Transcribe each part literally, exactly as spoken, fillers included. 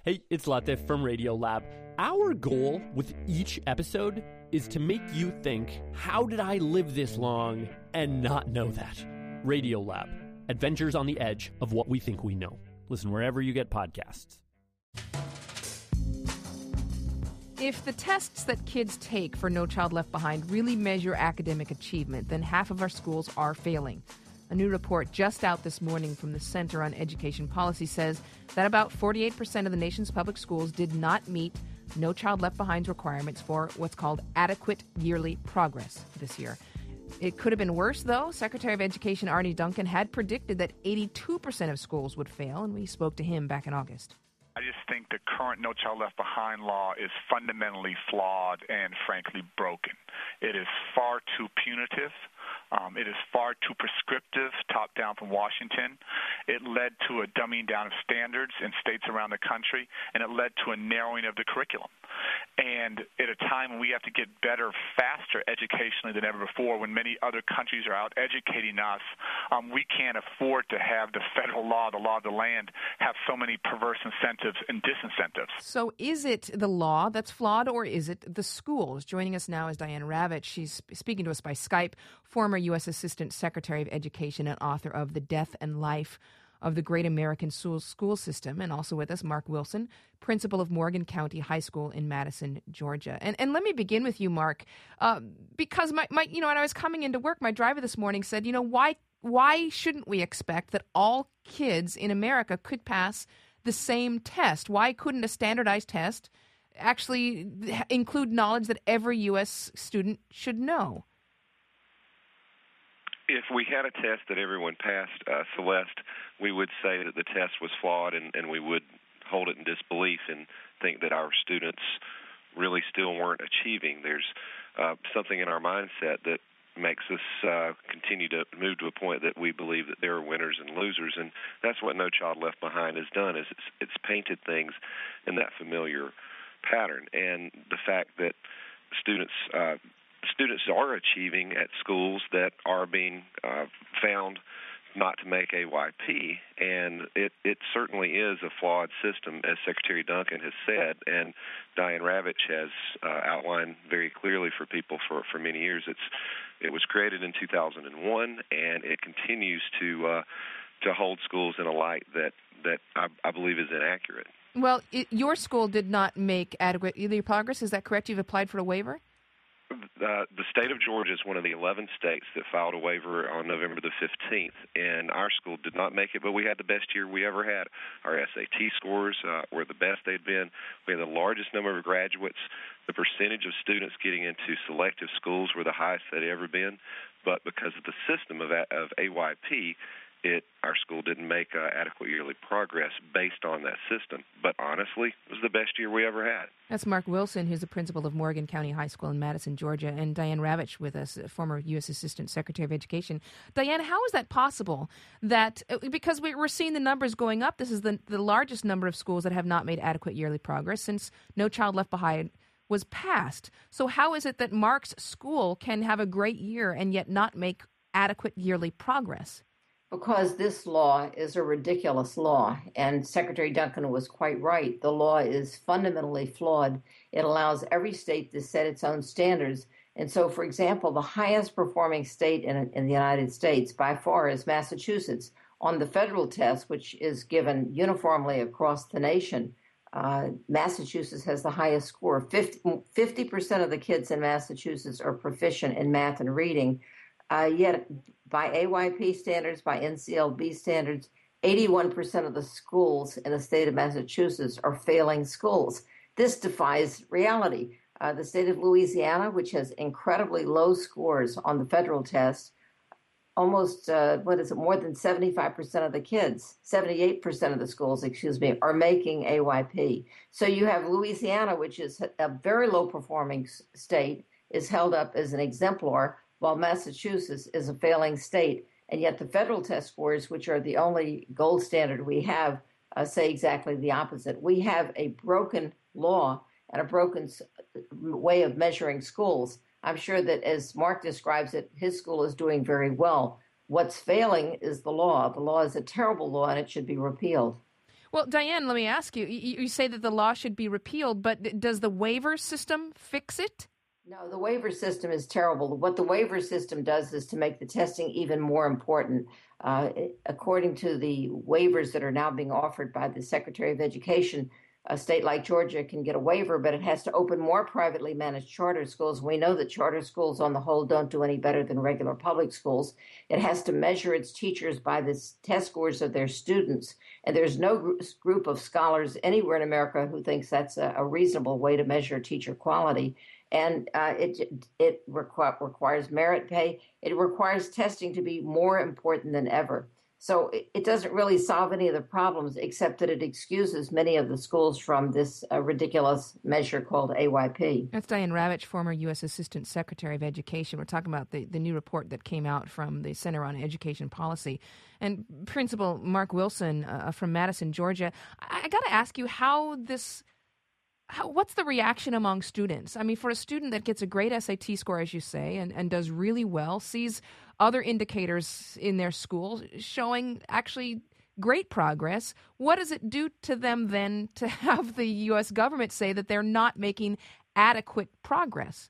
Hey, it's Latif from Radiolab. Our goal with each episode is to make you think, how did I live this long and not know that? Radiolab, adventures on the edge of what we think we know. Listen wherever you get podcasts. If the tests that kids take for No Child Left Behind really measure academic achievement, then half of our schools are failing. A new report just out this morning from the Center on Education Policy says that about forty-eight percent of the nation's public schools did not meet No Child Left Behind's requirements for what's called adequate yearly progress this year. It could have been worse, though. Secretary of Education Arne Duncan had predicted that eighty-two percent of schools would fail, and we spoke to him back in August. I just think the current No Child Left Behind law is fundamentally flawed and, frankly, broken. It is far too punitive. Um, it is far too prescriptive, top down from Washington. It led to a dumbing down of standards in states around the country, and it led to a narrowing of the curriculum. And at a time when we have to get better, faster educationally than ever before, when many other countries are out educating us, um, we can't afford to have the federal law, the law of the land, have so many perverse incentives and disincentives. So is it the law that's flawed, or is it the schools? Joining us now is Diane Ravitch. She's speaking to us by Skype, former U S Assistant Secretary of Education and author of The Death and Life of the Great American School System, and also with us, Mark Wilson, principal of Morgan County High School in Madison, Georgia. And and let me begin with you, Mark, uh, because my, my you know, when I was coming into work, my driver this morning said, you know, why why shouldn't we expect that all kids in America could pass the same test? Why couldn't a standardized test actually include knowledge that every U S student should know? If we had a test that everyone passed, uh, Celeste, we would say that the test was flawed, and, and we would hold it in disbelief and think that our students really still weren't achieving. There's uh, something in our mindset that makes us uh, continue to move to a point that we believe that there are winners and losers, and that's what No Child Left Behind has done, is it's, it's painted things in that familiar pattern. And the fact that students uh, students are achieving at schools that are being uh, found not to make A Y P, and it, it certainly is a flawed system, as Secretary Duncan has said, and Diane Ravitch has uh, outlined very clearly for people for, for many years. It's it was created in two thousand one, and it continues to uh, to hold schools in a light that that I, I believe is inaccurate. Well, it, your school did not make adequate yearly progress. Is that correct? You've applied for a waiver? Uh, the state of Georgia is one of the eleven states that filed a waiver on November the fifteenth, and our school did not make it, but we had the best year we ever had. Our S A T scores uh, were the best they'd been. We had the largest number of graduates. The percentage of students getting into selective schools were the highest they'd ever been, but because of the system of, of A Y P, It, our school didn't make uh, adequate yearly progress based on that system. But honestly, it was the best year we ever had. That's Mark Wilson, who's the principal of Morgan County High School in Madison, Georgia, and Diane Ravitch with us, former U S Assistant Secretary of Education. Diane, how is that possible? That because we're seeing the numbers going up, this is the, the largest number of schools that have not made adequate yearly progress since No Child Left Behind was passed. So how is it that Mark's school can have a great year and yet not make adequate yearly progress? Because this law is a ridiculous law, and Secretary Duncan was quite right. The law is fundamentally flawed. It allows every state to set its own standards. And so, for example, the highest performing state in, in the United States by far is Massachusetts. On the federal test, which is given uniformly across the nation, uh, Massachusetts has the highest score. fifty percent of the kids in Massachusetts are proficient in math and reading. Uh, yet, by A Y P standards, by N C L B standards, eighty-one percent of the schools in the state of Massachusetts are failing schools. This defies reality. Uh, the state of Louisiana, which has incredibly low scores on the federal test, almost, uh, what is it, more than seventy-five percent of the kids, seventy-eight percent of the schools, excuse me, are making A Y P. So you have Louisiana, which is a very low-performing state, is held up as an exemplar, while Massachusetts is a failing state. And yet the federal test scores, which are the only gold standard we have, uh, say exactly the opposite. We have a broken law and a broken way of measuring schools. I'm sure that as Mark describes it, his school is doing very well. What's failing is the law. The law is a terrible law, and it should be repealed. Well, Diane, let me ask you, you, you say that the law should be repealed, but does the waiver system fix it? No, the waiver system is terrible. What the waiver system does is to make the testing even more important. Uh, according to the waivers that are now being offered by the Secretary of Education, a state like Georgia can get a waiver, but it has to open more privately managed charter schools. We know that charter schools on the whole don't do any better than regular public schools. It has to measure its teachers by the test scores of their students. And there's no group of scholars anywhere in America who thinks that's a, a reasonable way to measure teacher quality. And uh, it it requ- requires merit pay. It requires testing to be more important than ever. So it, it doesn't really solve any of the problems, except that it excuses many of the schools from this uh, ridiculous measure called A Y P. That's Diane Ravitch, former U S Assistant Secretary of Education. We're talking about the, the new report that came out from the Center on Education Policy. And Principal Mark Wilson uh, from Madison, Georgia, I, I got to ask you how this... How, what's the reaction among students? I mean, for a student that gets a great S A T score, as you say, and, and does really well, sees other indicators in their school showing actually great progress, what does it do to them then to have the U S government say that they're not making adequate progress?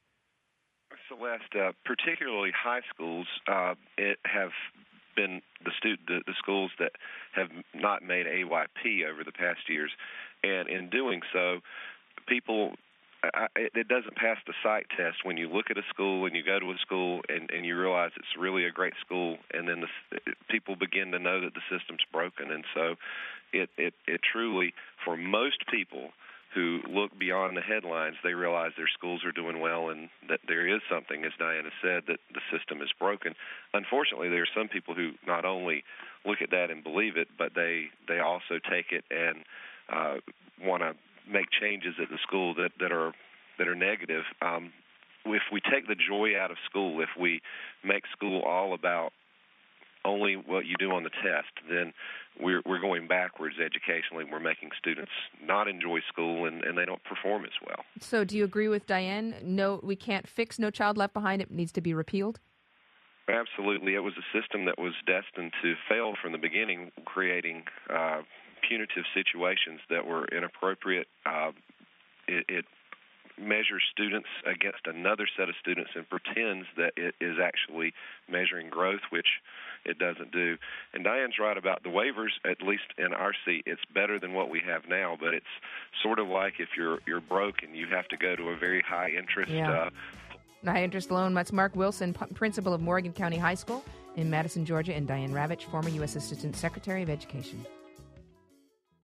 Celeste, uh, particularly high schools, uh, it have been the, stu- the, the schools that have not made A Y P over the past years, and in doing so, people, I, it doesn't pass the psych test when you look at a school and you go to a school and, and you realize it's really a great school, and then the, people begin to know that the system's broken. And so it, it, it truly, for most people who look beyond the headlines, they realize their schools are doing well and that there is something, as Diana said, that the system is broken. Unfortunately, there are some people who not only look at that and believe it, but they, they also take it and uh, want to make changes at the school that, that are that are negative. Um, if we take the joy out of school, if we make school all about only what you do on the test, then we're we're going backwards educationally. We're making students not enjoy school, and, and they don't perform as well. So do you agree with Diane? No, we can't fix No Child Left Behind. It needs to be repealed? Absolutely. It was a system that was destined to fail from the beginning, creating uh, punitive situations that were inappropriate. Uh, it, it measures students against another set of students and pretends that it is actually measuring growth, which it doesn't do. And Diane's right about the waivers, at least in our seat. It's better than what we have now, but it's sort of like if you're you're broke and you have to go to a very high interest yeah. uh high interest loan. That's Mark Wilson, p- principal of Morgan County High School in Madison, Georgia, and Diane Ravitch, former U S Assistant Secretary of Education.